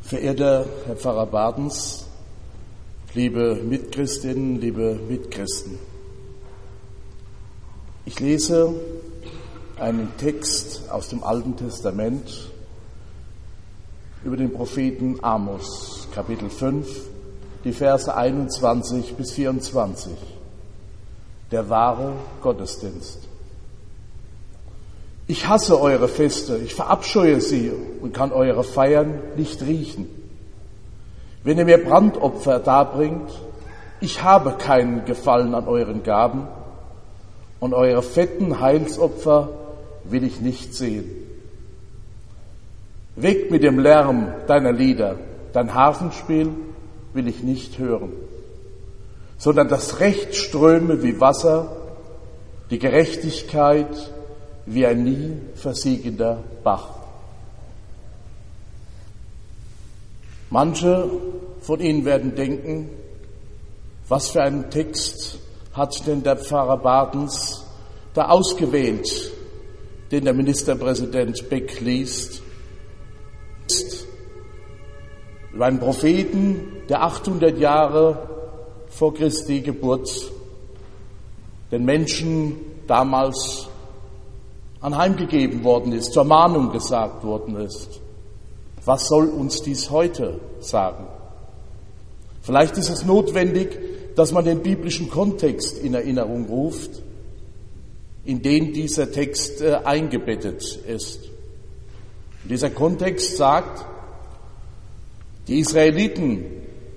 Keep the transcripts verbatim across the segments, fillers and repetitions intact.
Verehrter Herr Pfarrer Badens, liebe Mitchristinnen, liebe Mitchristen, ich lese einen Text aus dem Alten Testament über den Propheten Amos, Kapitel fünf, die Verse einundzwanzig bis vierundzwanzig. Der wahre Gottesdienst. Ich hasse eure Feste, ich verabscheue sie und kann eure Feiern nicht riechen. Wenn ihr mir Brandopfer darbringt, ich habe keinen Gefallen an euren Gaben und eure fetten Heilsopfer will ich nicht sehen. Weg mit dem Lärm deiner Lieder, dein Harfenspiel will ich nicht hören, sondern das Recht ströme wie Wasser, die Gerechtigkeit wie ein nie versiegender Bach. Manche von Ihnen werden denken, was für einen Text hat denn der Pfarrer Badens da ausgewählt, den der Ministerpräsident Beck liest. Über einen Propheten, der achthundert Jahre vor Christi Geburt den Menschen damals anheimgegeben worden ist, zur Mahnung gesagt worden ist. Was soll uns dies heute sagen? Vielleicht ist es notwendig, dass man den biblischen Kontext in Erinnerung ruft, in den dieser Text äh, eingebettet ist. Und dieser Kontext sagt, die Israeliten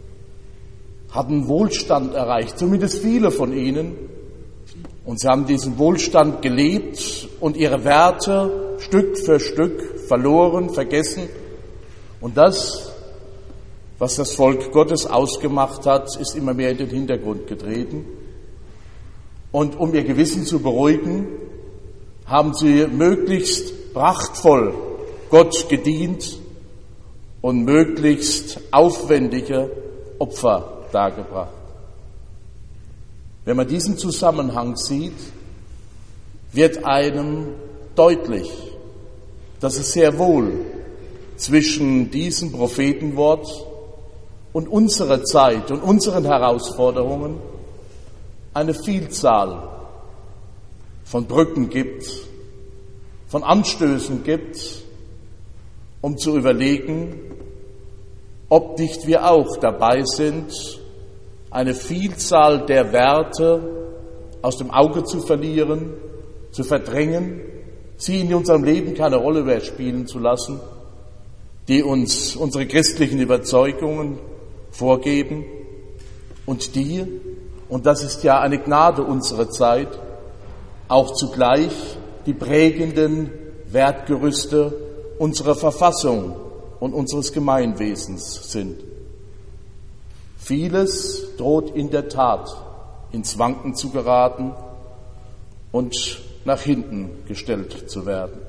hatten Wohlstand erreicht, zumindest viele von ihnen, und sie haben diesen Wohlstand gelebt und ihre Werte Stück für Stück verloren, vergessen. Und das, was das Volk Gottes ausgemacht hat, ist immer mehr in den Hintergrund getreten. Und um ihr Gewissen zu beruhigen, haben sie möglichst prachtvoll Gott gedient und möglichst aufwendige Opfer dargebracht. Wenn man diesen Zusammenhang sieht, wird einem deutlich, dass es sehr wohl zwischen diesem Prophetenwort und unserer Zeit und unseren Herausforderungen eine Vielzahl von Brücken gibt, von Anstößen gibt, um zu überlegen, ob nicht wir auch dabei sind, eine Vielzahl der Werte aus dem Auge zu verlieren, zu verdrängen, sie in unserem Leben keine Rolle mehr spielen zu lassen, die uns unsere christlichen Überzeugungen vorgeben und die, und das ist ja eine Gnade unserer Zeit, auch zugleich die prägenden Wertgerüste unserer Verfassung und unseres Gemeinwesens sind. Vieles droht in der Tat ins Wanken zu geraten und nach hinten gestellt zu werden.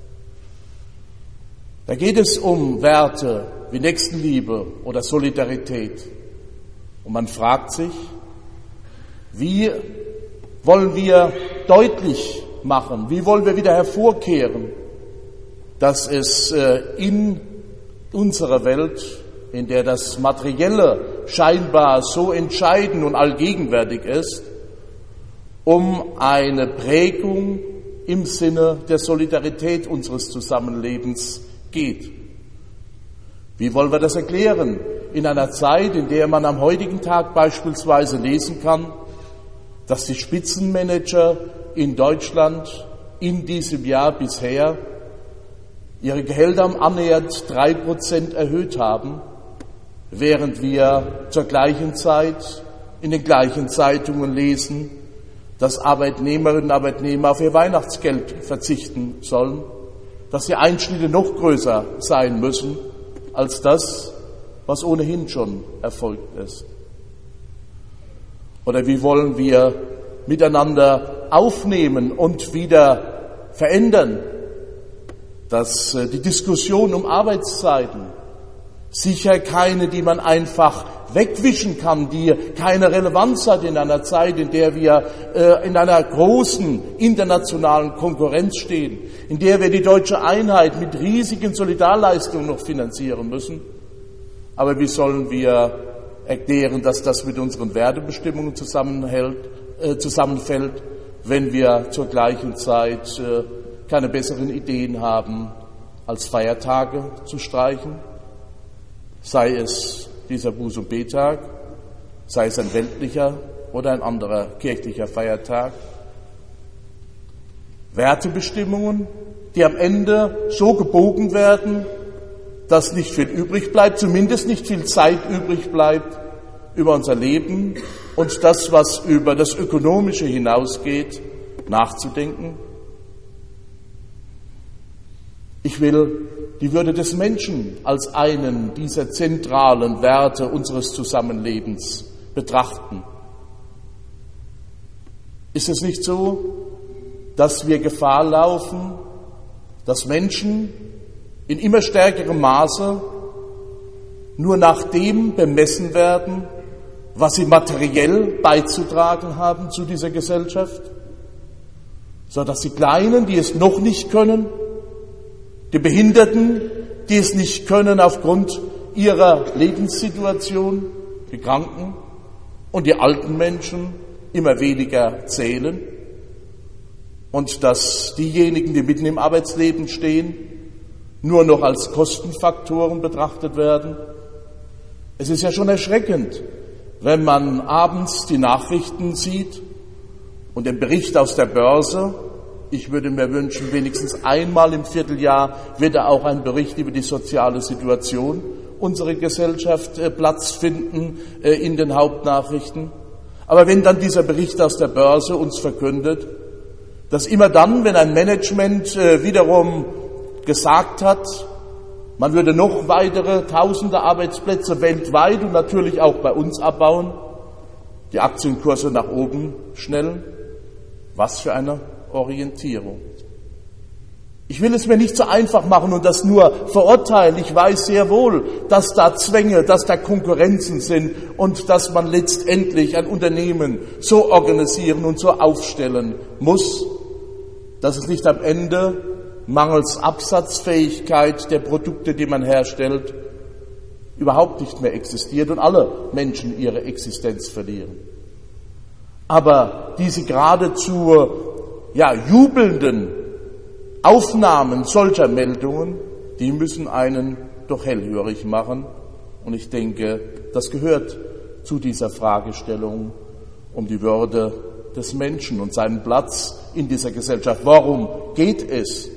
Da geht es um Werte wie Nächstenliebe oder Solidarität. Und man fragt sich, wie wollen wir deutlich machen, wie wollen wir wieder hervorkehren, dass es in unserer Welt, in der das Materielle scheinbar so entscheidend und allgegenwärtig ist, um eine Prägung im Sinne der Solidarität unseres Zusammenlebens geht. Wie wollen wir das erklären? In einer Zeit, in der man am heutigen Tag beispielsweise lesen kann, dass die Spitzenmanager in Deutschland in diesem Jahr bisher ihre Gehälter um annähernd drei Prozent erhöht haben, während wir zur gleichen Zeit in den gleichen Zeitungen lesen, dass Arbeitnehmerinnen und Arbeitnehmer auf ihr Weihnachtsgeld verzichten sollen, dass die Einschnitte noch größer sein müssen als das, was ohnehin schon erfolgt ist. Oder wie wollen wir miteinander aufnehmen und wieder verändern, dass die Diskussion um Arbeitszeiten sicher keine, die man einfach wegwischen kann, die keine Relevanz hat in einer Zeit, in der wir äh, in einer großen internationalen Konkurrenz stehen, in der wir die deutsche Einheit mit riesigen Solidarleistungen noch finanzieren müssen, Aber wie sollen wir erklären, dass das mit unseren Wertebestimmungen zusammenhält, äh, zusammenfällt, wenn wir zur gleichen Zeit äh, keine besseren Ideen haben, als Feiertage zu streichen? Sei es dieser Buß- und Bettag, sei es ein weltlicher oder ein anderer kirchlicher Feiertag. Wertebestimmungen, die am Ende so gebogen werden, dass nicht viel übrig bleibt, zumindest nicht viel Zeit übrig bleibt, über unser Leben und das, was über das Ökonomische hinausgeht, nachzudenken. Ich will die Würde des Menschen als einen dieser zentralen Werte unseres Zusammenlebens betrachten. Ist es nicht so, dass wir Gefahr laufen, dass Menschen in immer stärkerem Maße nur nach dem bemessen werden, was sie materiell beizutragen haben zu dieser Gesellschaft, so dass die Kleinen, die es noch nicht können, die Behinderten, die es nicht können aufgrund ihrer Lebenssituation, die Kranken und die alten Menschen immer weniger zählen und dass diejenigen, die mitten im Arbeitsleben stehen, nur noch als Kostenfaktoren betrachtet werden. Es ist ja schon erschreckend, wenn man abends die Nachrichten sieht und den Bericht aus der Börse. Ich würde mir wünschen, wenigstens einmal im Vierteljahr wird da auch ein Bericht über die soziale Situation unserer Gesellschaft Platz finden in den Hauptnachrichten. Aber wenn dann dieser Bericht aus der Börse uns verkündet, dass immer dann, wenn ein Management wiederum gesagt hat, man würde noch weitere tausende Arbeitsplätze weltweit und natürlich auch bei uns abbauen, die Aktienkurse nach oben schnellen, was für eine Orientierung. Ich will es mir nicht so einfach machen und das nur verurteilen. Ich weiß sehr wohl, dass da Zwänge, dass da Konkurrenzen sind und dass man letztendlich ein Unternehmen so organisieren und so aufstellen muss, dass es nicht am Ende mangels Absatzfähigkeit der Produkte, die man herstellt, überhaupt nicht mehr existiert und alle Menschen ihre Existenz verlieren. Aber diese geradezu ja, jubelnden Aufnahmen solcher Meldungen, die müssen einen doch hellhörig machen. Und ich denke, das gehört zu dieser Fragestellung um die Würde des Menschen und seinen Platz in dieser Gesellschaft. Worum geht es?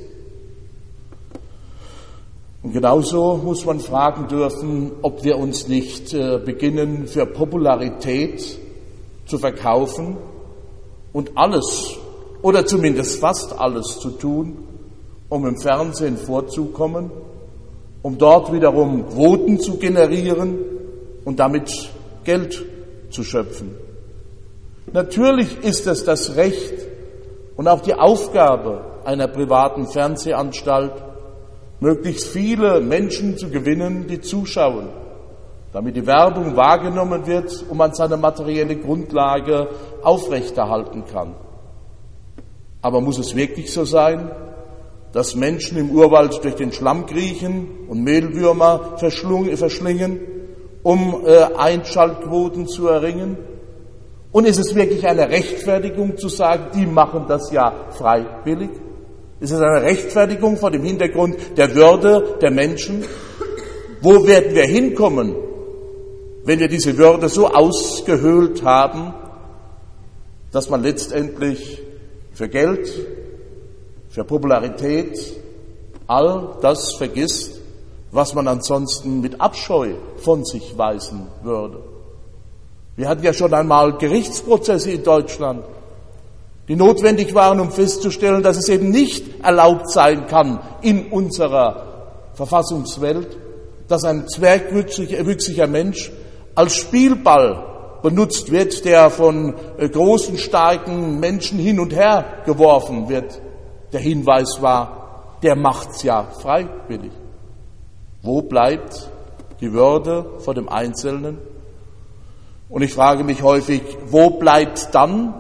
Und genauso muss man fragen dürfen, ob wir uns nicht äh, beginnen, für Popularität zu verkaufen und alles oder zumindest fast alles zu tun, um im Fernsehen vorzukommen, um dort wiederum Quoten zu generieren und damit Geld zu schöpfen. Natürlich ist es das Recht und auch die Aufgabe einer privaten Fernsehanstalt, möglichst viele Menschen zu gewinnen, die zuschauen, damit die Werbung wahrgenommen wird und man seine materielle Grundlage aufrechterhalten kann. Aber muss es wirklich so sein, dass Menschen im Urwald durch den Schlamm kriechen und Mehlwürmer verschlingen, um äh, Einschaltquoten zu erringen? Und ist es wirklich eine Rechtfertigung zu sagen, die machen das ja freiwillig? Ist es eine Rechtfertigung vor dem Hintergrund der Würde der Menschen? Wo werden wir hinkommen, wenn wir diese Würde so ausgehöhlt haben, dass man letztendlich für Geld, für Popularität all das vergisst, was man ansonsten mit Abscheu von sich weisen würde? Wir hatten ja schon einmal Gerichtsprozesse in Deutschland, die notwendig waren, um festzustellen, dass es eben nicht erlaubt sein kann in unserer Verfassungswelt, dass ein zwergwüchsiger Mensch als Spielball benutzt wird, der von großen, starken Menschen hin und her geworfen wird. Der Hinweis war, der macht's ja freiwillig. Wo bleibt die Würde vor dem Einzelnen? Und ich frage mich häufig, wo bleibt dann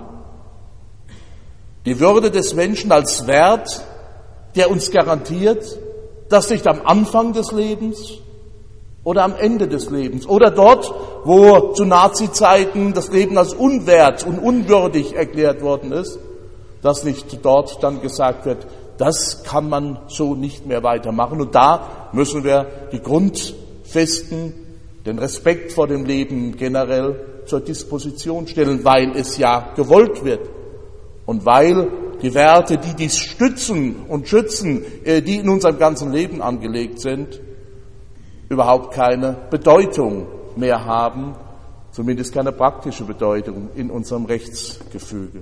die Würde des Menschen als Wert, der uns garantiert, dass nicht am Anfang des Lebens oder am Ende des Lebens oder dort, wo zu Nazi-Zeiten das Leben als unwert und unwürdig erklärt worden ist, dass nicht dort dann gesagt wird, das kann man so nicht mehr weitermachen. Und da müssen wir die Grundfesten, den Respekt vor dem Leben generell zur Disposition stellen, weil es ja gewollt wird und weil die Werte, die dies stützen und schützen, die in unserem ganzen Leben angelegt sind, überhaupt keine Bedeutung mehr haben, zumindest keine praktische Bedeutung in unserem Rechtsgefüge.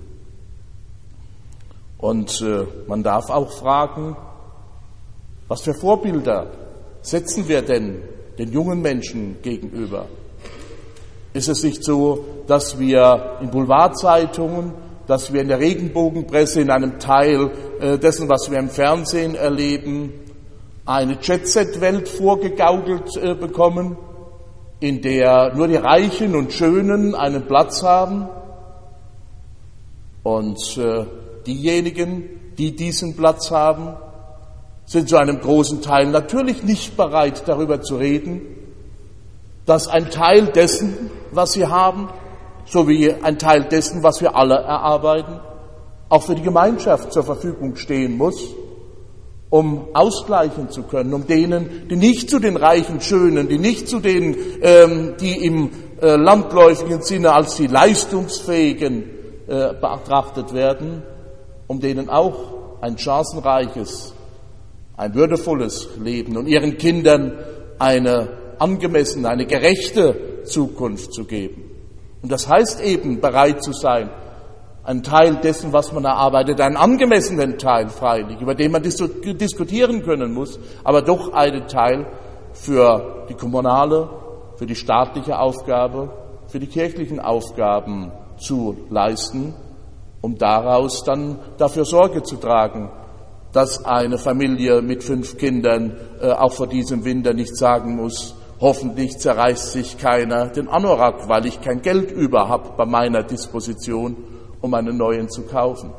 Und äh, man darf auch fragen, was für Vorbilder setzen wir denn den jungen Menschen gegenüber? Ist es nicht so, dass wir in Boulevardzeitungen, dass wir in der Regenbogenpresse, in einem Teil äh, dessen, was wir im Fernsehen erleben, eine Jet-Set-Welt vorgegaukelt äh, bekommen, in der nur die Reichen und Schönen einen Platz haben und äh, diejenigen, die diesen Platz haben, sind zu einem großen Teil natürlich nicht bereit, darüber zu reden, dass ein Teil dessen, was sie haben, sowie ein Teil dessen, was wir alle erarbeiten, auch für die Gemeinschaft zur Verfügung stehen muss, um ausgleichen zu können, um denen, die nicht zu den reichen Schönen, die nicht zu denen, ähm, die im äh, landläufigen Sinne als die Leistungsfähigen äh, betrachtet werden, um denen auch ein chancenreiches, ein würdevolles Leben und ihren Kindern eine angemessene, eine gerechte Zukunft zu geben. Und das heißt eben, bereit zu sein, einen Teil dessen, was man erarbeitet, einen angemessenen Teil freilich, über den man dis- diskutieren können muss, aber doch einen Teil für die kommunale, für die staatliche Aufgabe, für die kirchlichen Aufgaben zu leisten, um daraus dann dafür Sorge zu tragen, dass eine Familie mit fünf Kindern äh, auch vor diesem Winter nicht sagen muss, hoffentlich zerreißt sich keiner den Anorak, weil ich kein Geld über habe bei meiner Disposition, um einen neuen zu kaufen.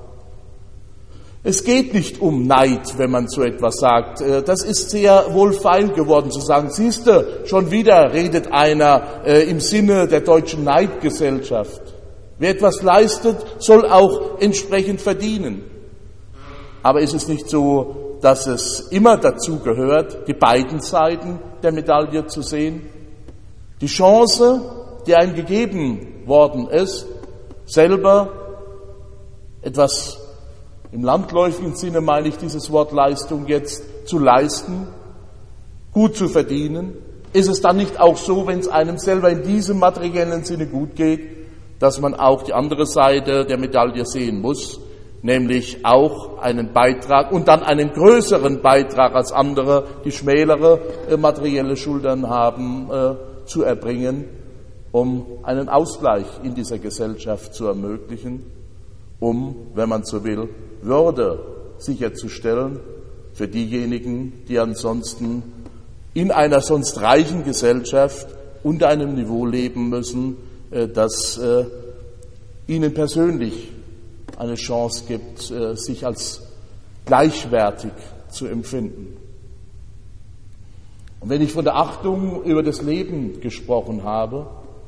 Es geht nicht um Neid, wenn man so etwas sagt. Das ist sehr wohlfeil geworden zu sagen, siehste, schon wieder redet einer äh, im Sinne der deutschen Neidgesellschaft. Wer etwas leistet, soll auch entsprechend verdienen. Aber ist es nicht so, dass es immer dazu gehört, die beiden Seiten der Medaille zu sehen? Die Chance, die einem gegeben worden ist, selber etwas im landläufigen Sinne, meine ich dieses Wort Leistung jetzt, zu leisten, gut zu verdienen. Ist es dann nicht auch so, wenn es einem selber in diesem materiellen Sinne gut geht, dass man auch die andere Seite der Medaille sehen muss, nämlich auch einen Beitrag und dann einen größeren Beitrag als andere, die schmälere äh, materielle Schultern haben, äh, zu erbringen, um einen Ausgleich in dieser Gesellschaft zu ermöglichen, um, wenn man so will, Würde sicherzustellen für diejenigen, die ansonsten in einer sonst reichen Gesellschaft unter einem Niveau leben müssen, das äh, ihnen persönlich eine Chance gibt, äh, sich als gleichwertig zu empfinden. Und wenn ich von der Achtung über das Leben gesprochen habe,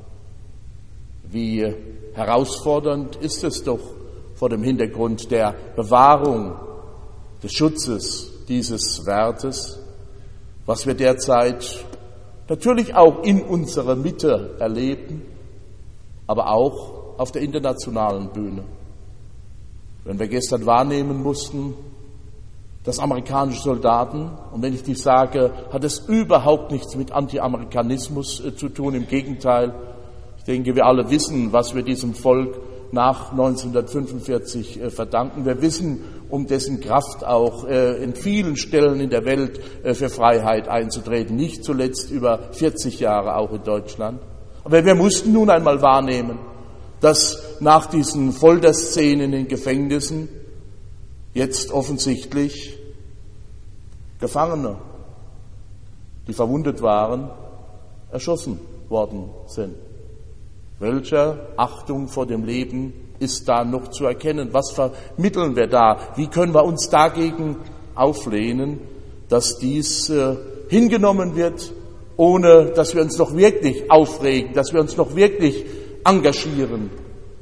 wie herausfordernd ist es doch vor dem Hintergrund der Bewahrung, des Schutzes dieses Wertes, was wir derzeit natürlich auch in unserer Mitte erleben, aber auch auf der internationalen Bühne. Wenn wir gestern wahrnehmen mussten, dass amerikanische Soldaten, und wenn ich dies sage, hat es überhaupt nichts mit Anti-Amerikanismus äh, zu tun, im Gegenteil. Ich denke, wir alle wissen, was wir diesem Volk nach neunzehnhundertfünfundvierzig äh, verdanken. Wir wissen um dessen Kraft auch äh, in vielen Stellen in der Welt äh, für Freiheit einzutreten, nicht zuletzt über vierzig Jahre auch in Deutschland. Aber wir mussten nun einmal wahrnehmen, dass nach diesen Folterszenen in Gefängnissen jetzt offensichtlich Gefangene, die verwundet waren, erschossen worden sind. Welche Achtung vor dem Leben ist da noch zu erkennen? Was vermitteln wir da? Wie können wir uns dagegen auflehnen, dass dies äh, hingenommen wird, ohne dass wir uns noch wirklich aufregen, dass wir uns noch wirklich engagieren.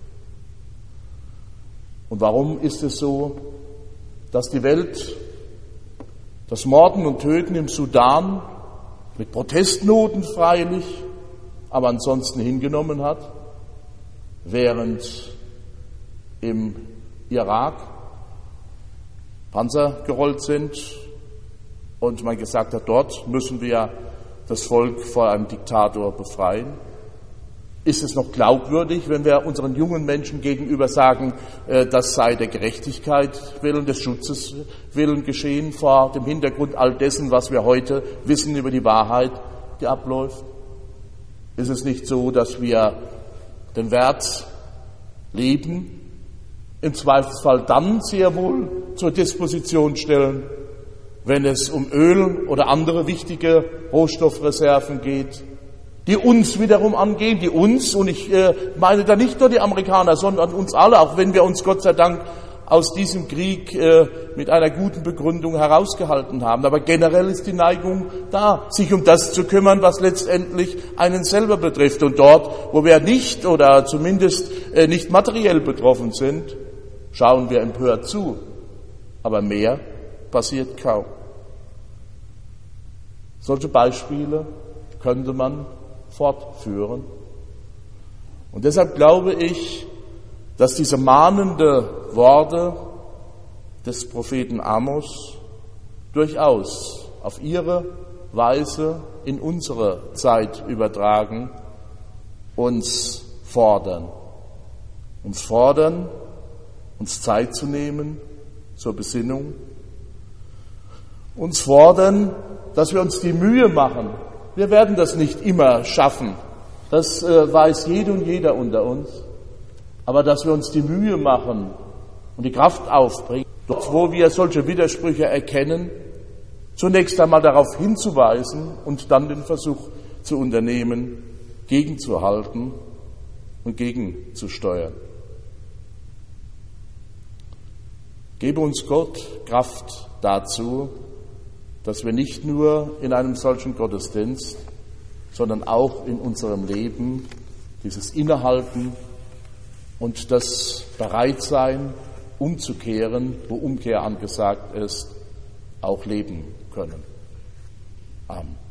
Und warum ist es so, dass die Welt das Morden und Töten im Sudan mit Protestnoten freilich, aber ansonsten hingenommen hat, während im Irak Panzer gerollt sind und man gesagt hat, dort müssen wir das Volk vor einem Diktator befreien? Ist es noch glaubwürdig, wenn wir unseren jungen Menschen gegenüber sagen, das sei der Gerechtigkeit willen, des Schutzes willen geschehen, vor dem Hintergrund all dessen, was wir heute wissen über die Wahrheit, die abläuft? Ist es nicht so, dass wir den Wert Leben im Zweifelsfall dann sehr wohl zur Disposition stellen, wenn es um Öl oder andere wichtige Rohstoffreserven geht, die uns wiederum angehen, die uns, und ich äh, meine da nicht nur die Amerikaner, sondern uns alle, auch wenn wir uns Gott sei Dank aus diesem Krieg äh, mit einer guten Begründung herausgehalten haben. Aber generell ist die Neigung da, sich um das zu kümmern, was letztendlich einen selber betrifft. Und dort, wo wir nicht oder zumindest äh, nicht materiell betroffen sind, schauen wir empört zu. Aber mehr passiert kaum. Solche Beispiele könnte man fortführen. Und deshalb glaube ich, dass diese mahnenden Worte des Propheten Amos durchaus auf ihre Weise in unsere Zeit übertragen uns fordern. Uns fordern, uns Zeit zu nehmen zur Besinnung. Uns fordern, dass wir uns die Mühe machen. Wir werden das nicht immer schaffen. Das äh, weiß jede und jeder unter uns. Aber dass wir uns die Mühe machen und die Kraft aufbringen, dort wo wir solche Widersprüche erkennen, zunächst einmal darauf hinzuweisen und dann den Versuch zu unternehmen, gegenzuhalten und gegenzusteuern. Gebe uns Gott Kraft dazu, dass wir nicht nur in einem solchen Gottesdienst, sondern auch in unserem Leben dieses Innehalten und das Bereitsein, umzukehren, wo Umkehr angesagt ist, auch leben können. Amen.